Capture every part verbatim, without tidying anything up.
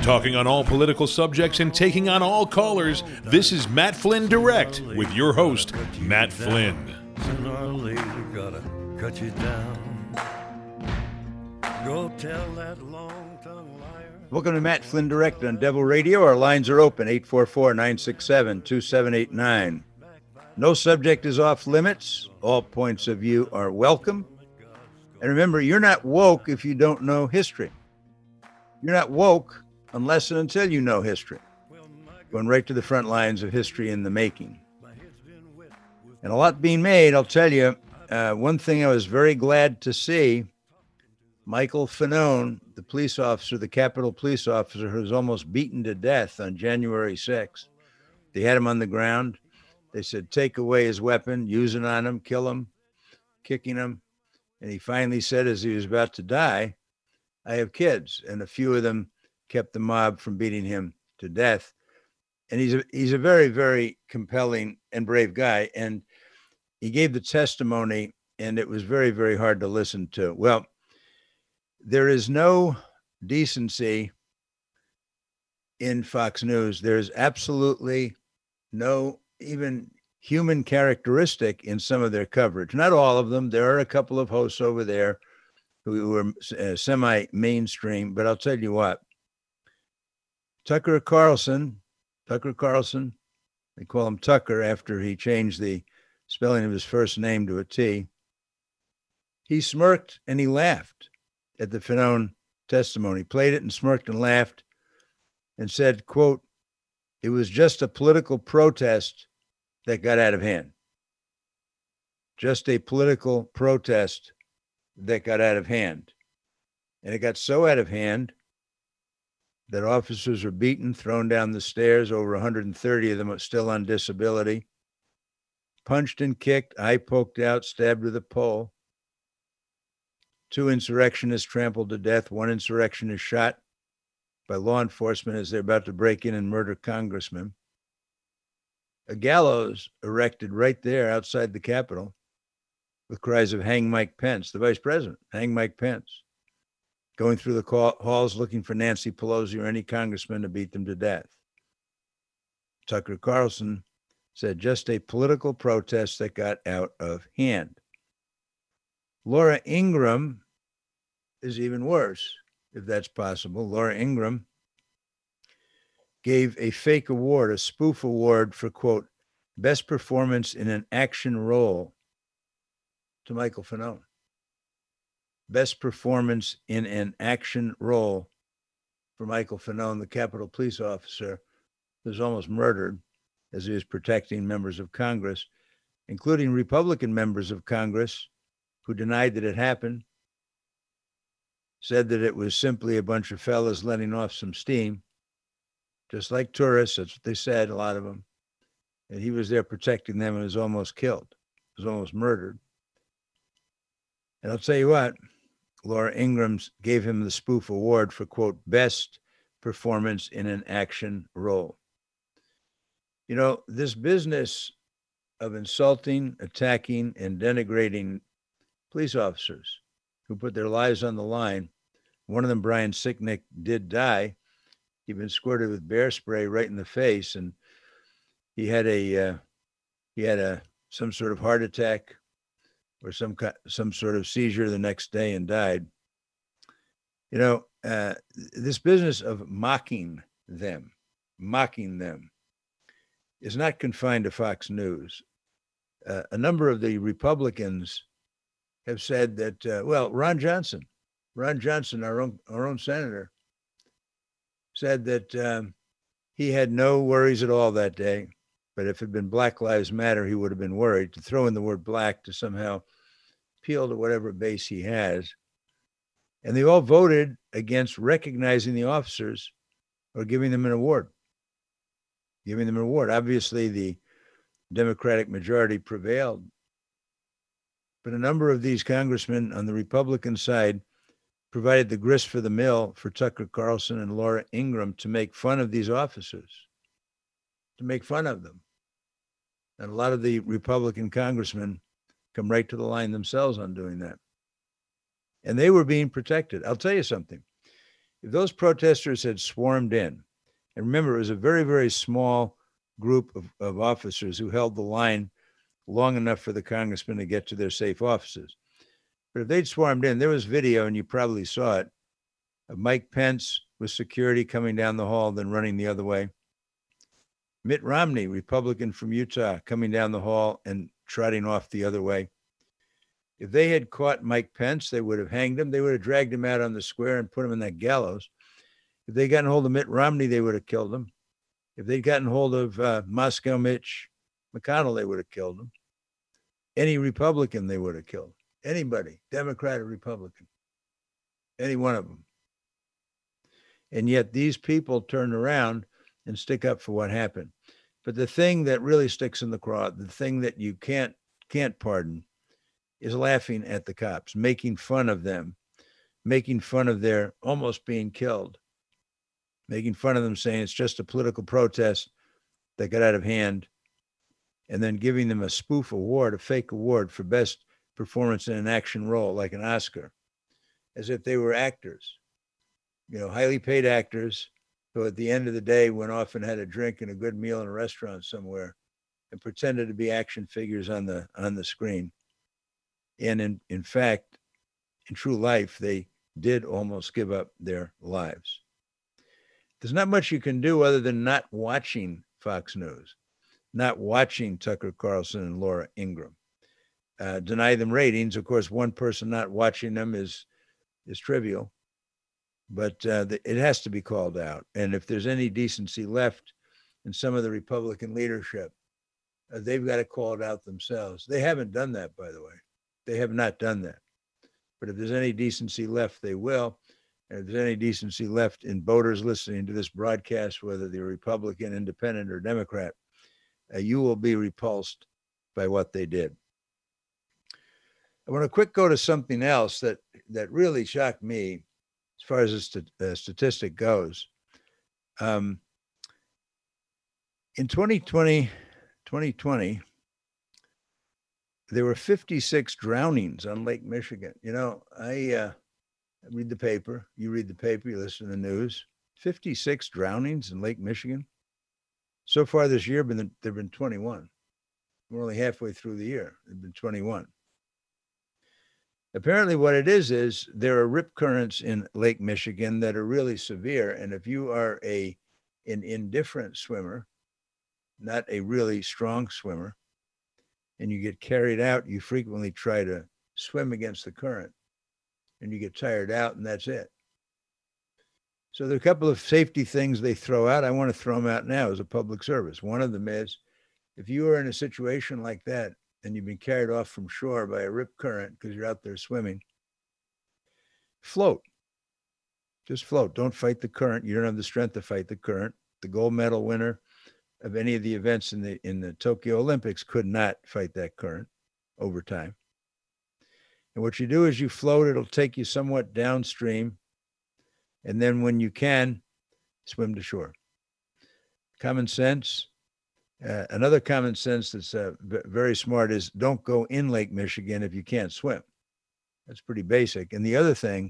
Talking on all political subjects and taking on all callers, this is Matt Flynn Direct with your host, Matt Flynn. Sooner or later, gotta cut you down. Go tell that long-tongued liar. Welcome to Matt Flynn Direct on Devil Radio. Our lines are open, eight four four, nine six seven, two seven eight nine. No subject is off limits. All points of view are welcome. And remember, you're not woke if you don't know history. You're not woke unless and until you know history. Going right to the front lines of history in the making. And a lot being made, I'll tell you. Uh, one thing I was very glad to see, Michael Fanone, the police officer, the Capitol police officer who was almost beaten to death on January sixth. They had him on the ground. They said, take away his weapon, use it on him, kill him, kicking him. And he finally said, as he was about to die, I have kids. And a few of them kept the mob from beating him to death. And he's a, he's a very, very compelling and brave guy. And he gave the testimony, and it was very, very hard to listen to. Well, there is no decency in Fox News. There's absolutely no even human characteristic in some of their coverage. Not all of them. There are a couple of hosts over there who are uh, semi-mainstream, but I'll tell you what, Tucker Carlson, Tucker Carlson, they call him Tucker after he changed the spelling of his first name to a T. He smirked and he laughed at the Fanone testimony, played it and smirked and laughed and said, quote, it was just a political protest that got out of hand. Just a political protest that got out of hand. And it got so out of hand that officers were beaten, thrown down the stairs, over one hundred thirty of them are still on disability, punched and kicked, eye poked out, stabbed with a pole. Two insurrectionists trampled to death. One insurrectionist shot by law enforcement as they're about to break in and murder congressmen. A gallows erected right there outside the Capitol with cries of hang Mike Pence, the vice president, hang Mike Pence, going through the call, halls looking for Nancy Pelosi or any congressman to beat them to death. Tucker Carlson said just a political protest that got out of hand. Laura Ingraham is even worse, if that's possible. Laura Ingraham gave a fake award, a spoof award for, quote, best performance in an action role to Michael Fanone. Best performance in an action role for Michael Fanone, the Capitol police officer who was almost murdered as he was protecting members of Congress, including Republican members of Congress who denied that it happened, said that it was simply a bunch of fellas letting off some steam, just like tourists. That's what they said, a lot of them. And he was there protecting them and was almost killed, was almost murdered. And I'll tell you what, Laura Ingraham gave him the spoof award for, quote, best performance in an action role. You know, this business of insulting, attacking, and denigrating police officers who put their lives on the line. One of them, Brian Sicknick, did die. He'd been squirted with bear spray right in the face, and he had a uh, he had a some sort of heart attack or some some sort of seizure the next day and died. You know, uh, this business of mocking them, mocking them, is not confined to Fox News. Uh, a number of the Republicans have said that, uh, well, Ron Johnson, Ron Johnson, our own, our own senator, said that um, he had no worries at all that day. But if it had been Black Lives Matter, he would have been worried. To throw in the word black to somehow appeal to whatever base he has. And they all voted against recognizing the officers or giving them an award. Giving them an award. Obviously, the Democratic majority prevailed. But a number of these congressmen on the Republican side provided the grist for the mill for Tucker Carlson and Laura Ingraham to make fun of these officers, to make fun of them. And a lot of the Republican congressmen come right to the line themselves on doing that. And they were being protected. I'll tell you something. If those protesters had swarmed in, and remember, it was a very, very small group of, of officers who held the line long enough for the congressmen to get to their safe offices. But if they'd swarmed in, there was video, and you probably saw it, of Mike Pence with security coming down the hall, then running the other way. Mitt Romney, Republican from Utah, coming down the hall and trotting off the other way. If they had caught Mike Pence, they would have hanged him. They would have dragged him out on the square and put him in that gallows. If they'd gotten hold of Mitt Romney, they would have killed him. If they'd gotten hold of uh, Moscow Mitch McConnell, they would have killed him. Any Republican, they would have killed. Anybody, Democrat or Republican, any one of them. And yet these people turn around and stick up for what happened. But the thing that really sticks in the craw, the thing that you can't can't pardon, is laughing at the cops, making fun of them, making fun of their almost being killed, making fun of them, saying it's just a political protest that got out of hand, and then giving them a spoof award, a fake award for best performance in an action role, like an Oscar, as if they were actors, you know, highly paid actors who at the end of the day went off and had a drink and a good meal in a restaurant somewhere and pretended to be action figures on the on the screen. And in, in fact, in true life, they did almost give up their lives. There's not much you can do other than not watching Fox News, not watching Tucker Carlson and Laura Ingraham. Uh, deny them ratings. Of course, one person not watching them is is trivial, but uh, the, it has to be called out. And if there's any decency left in some of the Republican leadership, uh, they've got to call it out themselves. They haven't done that, by the way. They have not done that. But if there's any decency left, they will. And if there's any decency left in voters listening to this broadcast, whether they're Republican, Independent, or Democrat, uh, you will be repulsed by what they did. I want to quick go to something else that, that really shocked me as far as a st- uh, statistic goes. Um, in twenty twenty, twenty twenty, there were fifty-six drownings on Lake Michigan. You know, I uh, read the paper. You read the paper. You listen to the news. fifty-six drownings in Lake Michigan. So far this year, been there have been twenty-one. We're only halfway through the year. There have been twenty-one. Apparently what it is, is there are rip currents in Lake Michigan that are really severe. And if you are a an indifferent swimmer, not a really strong swimmer, and you get carried out, you frequently try to swim against the current and you get tired out, and that's it. So there are a couple of safety things they throw out. I want to throw them out now as a public service. One of them is, if you are in a situation like that and you've been carried off from shore by a rip current because you're out there swimming, float. Just float. Don't fight the current. You don't have the strength to fight the current. The gold medal winner of any of the events in the in the Tokyo Olympics could not fight that current over time. And what you do is you float. It'll take you somewhat downstream. And then when you can, swim to shore. Common sense. Uh, another common sense that's uh, v- very smart is don't go in Lake Michigan if you can't swim. That's pretty basic. And the other thing,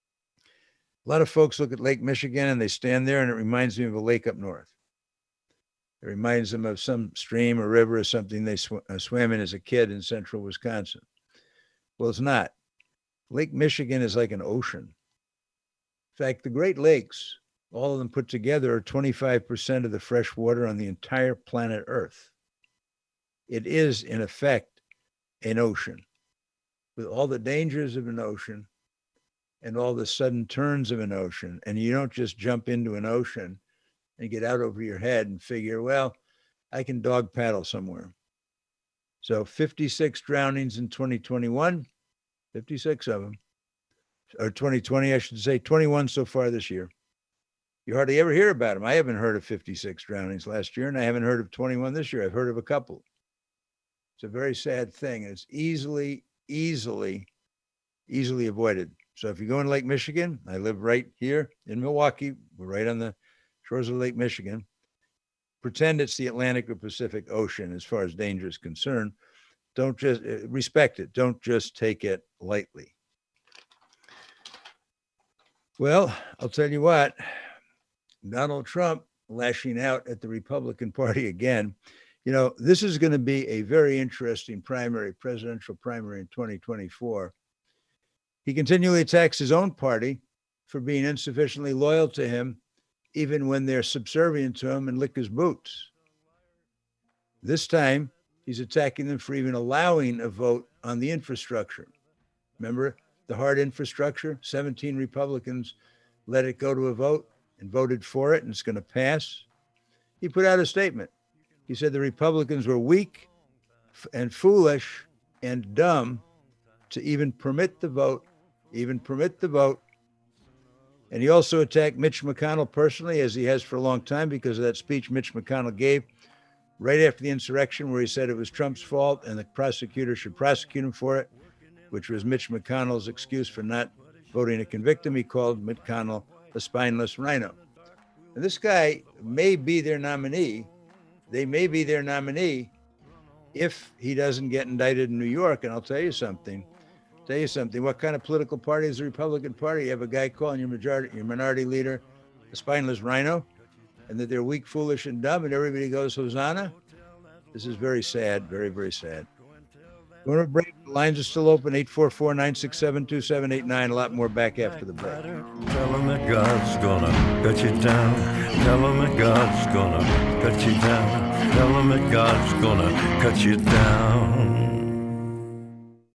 a lot of folks look at Lake Michigan and they stand there and it reminds me of a lake up north. It reminds them of some stream or river or something they sw- uh, swam in as a kid in central Wisconsin. Well, it's not. Lake Michigan is like an ocean. In fact, the Great Lakes, all of them put together, are twenty-five percent of the fresh water on the entire planet Earth. It is, in effect, an ocean with all the dangers of an ocean and all the sudden turns of an ocean. And you don't just jump into an ocean and get out over your head and figure, well, I can dog paddle somewhere. So fifty-six drownings in twenty twenty-one, fifty-six of them, or twenty twenty, I should say, twenty-one so far this year. You hardly ever hear about them. I haven't heard of fifty-six drownings last year, and I haven't heard of twenty-one this year. I've heard of a couple. It's a very sad thing. It's easily, easily, easily avoided. So if you go in Lake Michigan, I live right here in Milwaukee. We're right on the shores of Lake Michigan. Pretend it's the Atlantic or Pacific Ocean as far as danger is concerned. Don't just uh, respect it. Don't just take it lightly. Well, I'll tell you what, Donald Trump lashing out at the Republican Party again. You know, this is going to be a very interesting primary, presidential primary in twenty twenty-four. He continually attacks his own party for being insufficiently loyal to him, even when they're subservient to him and lick his boots. This time, he's attacking them for even allowing a vote on the infrastructure. Remember the hard infrastructure? seventeen Republicans let it go to a vote and voted for it, and it's going to pass. He put out a statement. He said the Republicans were weak and foolish and dumb to even permit the vote, even permit the vote. And he also attacked Mitch McConnell personally, as he has for a long time, because of that speech Mitch McConnell gave right after the insurrection, where he said it was Trump's fault and the prosecutor should prosecute him for it, which was Mitch McConnell's excuse for not voting to convict him. He called McConnell a spineless rhino. And this guy may be their nominee. They may be their nominee if he doesn't get indicted in New York. And I'll tell you something, tell you something. What kind of political party is the Republican Party? You have a guy calling your majority, your minority leader a spineless rhino, and that they're weak, foolish, and dumb, and everybody goes, Hosanna? This is very sad, very, very sad. Going to break. The lines are still open, eight four four, nine six seven, two seven eight nine. A lot more back after the break. Tell him that God's gonna cut you down. Tell him that God's gonna cut you down. Tell him that God's gonna cut you down.